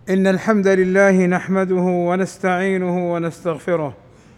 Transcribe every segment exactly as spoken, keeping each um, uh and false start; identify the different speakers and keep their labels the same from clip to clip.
Speaker 1: إن الحمد لله نحمده ونستعينه ونستغفره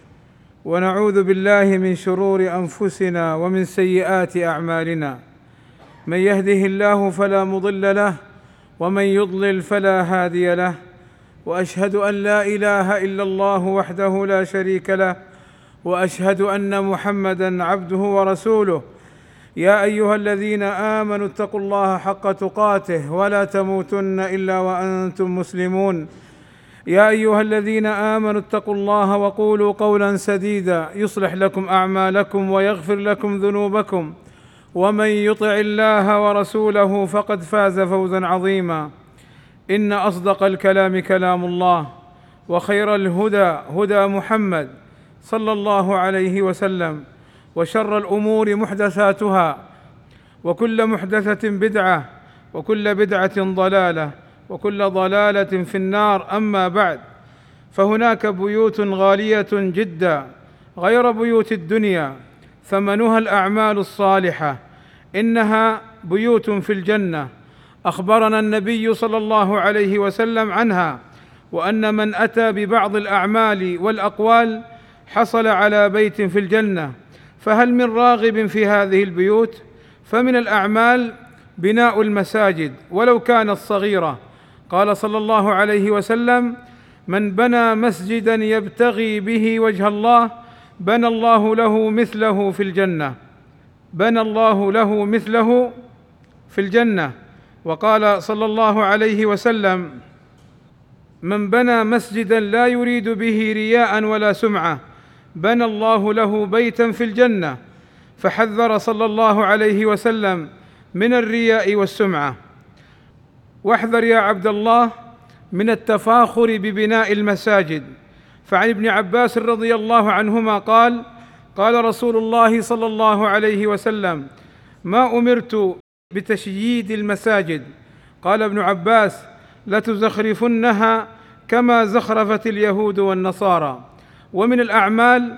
Speaker 1: ونعوذ بالله من شرور أنفسنا ومن سيئات أعمالنا. من يهده الله فلا مضل له ومن يضلل فلا هادي له، وأشهد أن لا إله إلا الله وحده لا شريك له، وأشهد أن محمدًا عبده ورسوله. يا أيها الذين آمنوا اتقوا الله حق تقاته ولا تموتن إلا وأنتم مسلمون. يا أيها الذين آمنوا اتقوا الله وقولوا قولا سديدا يصلح لكم أعمالكم ويغفر لكم ذنوبكم، ومن يطع الله ورسوله فقد فاز فوزا عظيما. إن أصدق الكلام كلام الله، وخير الهدى هدى محمد صلى الله عليه وسلم، وشر الأمور محدثاتها، وكل محدثة بدعة، وكل بدعة ضلالة، وكل ضلالة في النار. أما بعد، فهناك بيوت غالية جدا غير بيوت الدنيا ثمنها الأعمال الصالحة، إنها بيوت في الجنة أخبرنا النبي صلى الله عليه وسلم عنها، وأن من أتى ببعض الأعمال والأقوال حصل على بيت في الجنة. فهل من راغب في هذه البيوت؟ فمن الأعمال بناء المساجد ولو كانت صغيرة. قال صلى الله عليه وسلم: من بنى مسجدا يبتغي به وجه الله بنى الله له مثله في الجنة بنى الله له مثله في الجنة. وقال صلى الله عليه وسلم: من بنى مسجدا لا يريد به رياء ولا سمعة بنى الله له بيتا في الجنة. فحذر صلى الله عليه وسلم من الرياء والسمعة. واحذر يا عبد الله من التفاخر ببناء المساجد. فعن ابن عباس رضي الله عنهما قال: قال رسول الله صلى الله عليه وسلم: ما أمرت بتشييد المساجد. قال ابن عباس: لتزخرفنها كما زخرفت اليهود والنصارى. ومن الأعمال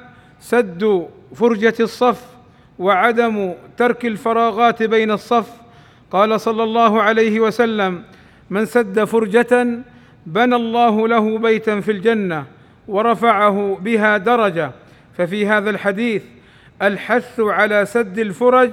Speaker 1: سد فرجة الصف وعدم ترك الفراغات بين الصف. قال صلى الله عليه وسلم: من سد فرجة بنى الله له بيتا في الجنة ورفعه بها درجة. ففي هذا الحديث الحث على سد الفرج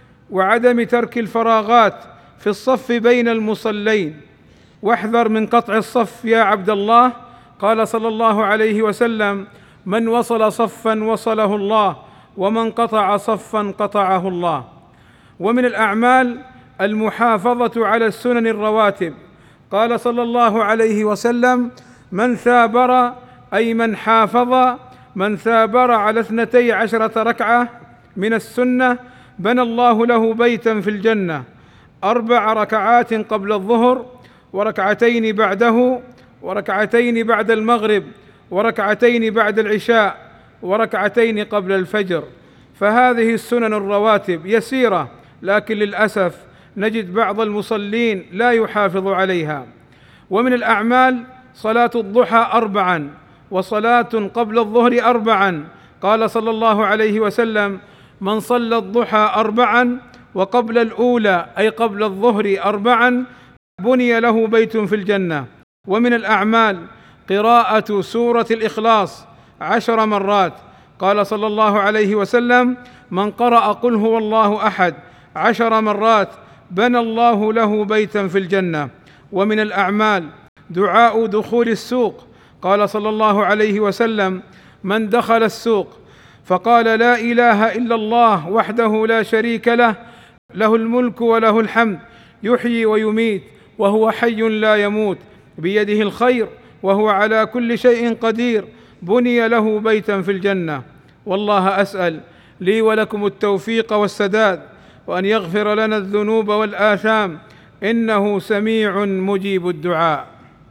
Speaker 1: وعدم ترك الفراغات في الصف بين المصلين. واحذر من قطع الصف يا عبد الله. قال صلى الله عليه وسلم: من وصل صفا وصله الله، ومن قطع صفا قطعه الله. ومن الأعمال المحافظة على السنن الرواتب. قال صلى الله عليه وسلم: من ثابر أي من حافظ من ثابر على اثنتي عشرة ركعة من السنة بنى الله له بيتا في الجنة، أربع ركعات قبل الظهر، وركعتين بعده، وركعتين بعد المغرب، وركعتين بعد العشاء، وركعتين قبل الفجر. فهذه السنن الرواتب يسيرة، لكن للأسف نجد بعض المصلين لا يحافظ عليها. ومن الأعمال صلاة الضحى أربعا، وصلاة قبل الظهر أربعا. قال صلى الله عليه وسلم: من صلى الضحى أربعا وقبل الأولى أي قبل الظهر أربعا بني له بيت في الجنة. ومن الأعمال قراءة سورة الإخلاص عشر مرات. قال صلى الله عليه وسلم: من قرأ قل هو الله أحد عشر مرات بنى الله له بيتا في الجنة. ومن الأعمال دعاء دخول السوق. قال صلى الله عليه وسلم: من دخل السوق فقال لا إله إلا الله وحده لا شريك له له الملك وله الحمد يحيي ويميت وهو حي لا يموت بيده الخير وهو على كل شيء قدير بني له بيتا في الجنة. والله أسأل لي ولكم التوفيق والسداد، وأن يغفر لنا الذنوب والآثام، إنه سميع مجيب الدعاء.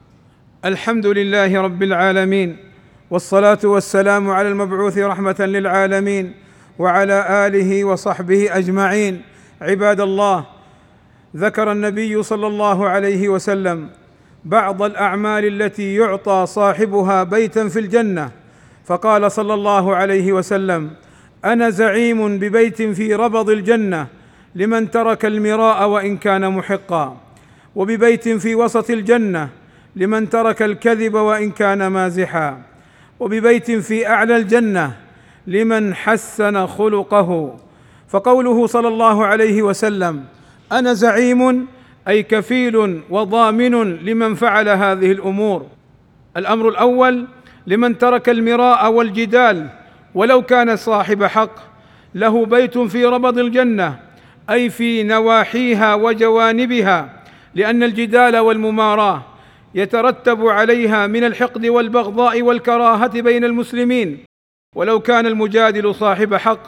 Speaker 1: الحمد لله رب العالمين، والصلاة والسلام على المبعوث رحمة للعالمين وعلى آله وصحبه أجمعين. عباد الله، ذكر النبي صلى الله عليه وسلم بعض الأعمال التي يعطى صاحبها بيتا في الجنة، فقال صلى الله عليه وسلم: أنا زعيم ببيت في ربض الجنة لمن ترك المراء وإن كان محقا، وببيت في وسط الجنة لمن ترك الكذب وإن كان مازحا، وببيت في أعلى الجنة لمن حسن خلقه. فقوله صلى الله عليه وسلم: أنا زعيم، أي كفيل وضامن لمن فعل هذه الأمور. الأمر الأول: لمن ترك المراء والجدال ولو كان صاحب حق، له بيت في ربض الجنة، أي في نواحيها وجوانبها، لأن الجدال والمماراة يترتب عليها من الحقد والبغضاء والكراهة بين المسلمين، ولو كان المجادل صاحب حق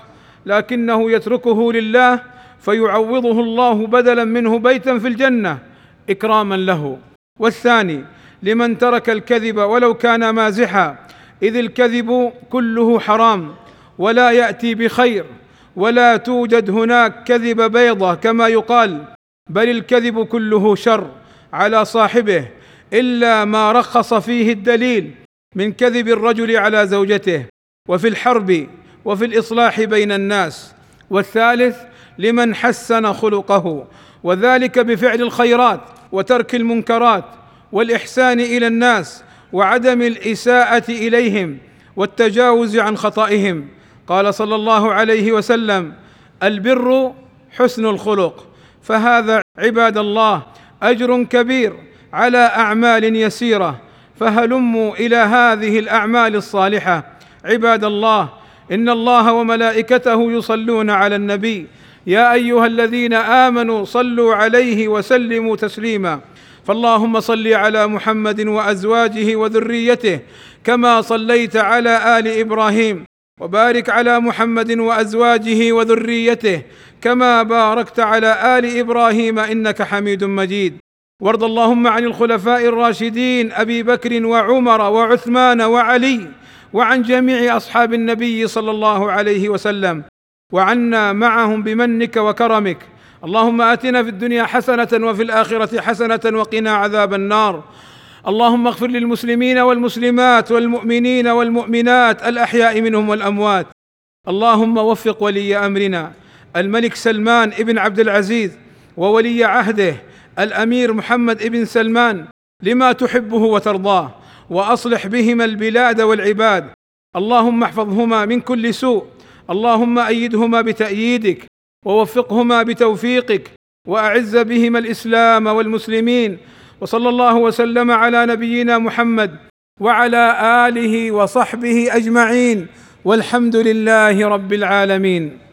Speaker 1: لكنه يتركه لله فيعوضه الله بدلا منه بيتا في الجنة إكراما له. والثاني: لمن ترك الكذب ولو كان مازحا، إذ الكذب كله حرام ولا يأتي بخير، ولا توجد هناك كذب بيضة كما يقال، بل الكذب كله شر على صاحبه، إلا ما رخص فيه الدليل من كذب الرجل على زوجته، وفي الحرب، وفي الإصلاح بين الناس. والثالث: لمن حسن خلقه، وذلك بفعل الخيرات وترك المنكرات والإحسان إلى الناس وعدم الإساءة إليهم والتجاوز عن خطئهم. قال صلى الله عليه وسلم: البر حسن الخلق. فهذا عباد الله أجر كبير على أعمال يسيرة، فهلموا إلى هذه الأعمال الصالحة. عباد الله، إن الله وملائكته يصلون على النبي، يا أيها الذين آمنوا صلوا عليه وسلموا تسليما. فاللهم صل على محمد وأزواجه وذريته كما صليت على آل إبراهيم، وبارك على محمد وأزواجه وذريته كما باركت على آل إبراهيم إنك حميد مجيد. وارض اللهم عن الخلفاء الراشدين أبي بكر وعمر وعثمان وعلي، وعن جميع أصحاب النبي صلى الله عليه وسلم، وعنا معهم بمنك وكرمك. اللهم آتنا في الدنيا حسنة وفي الآخرة حسنة وقنا عذاب النار. اللهم اغفر للمسلمين والمسلمات والمؤمنين والمؤمنات الأحياء منهم والأموات. اللهم وفق ولي أمرنا الملك سلمان ابن عبد العزيز وولي عهده الأمير محمد ابن سلمان لما تحبه وترضاه، وأصلح بهما البلاد والعباد. اللهم احفظهما من كل سوء، اللهم أيدهما بتأييدك، ووفقهما بتوفيقك، وأعز بهما الإسلام والمسلمين. وصلى الله وسلم على نبينا محمد وعلى آله وصحبه أجمعين، والحمد لله رب العالمين.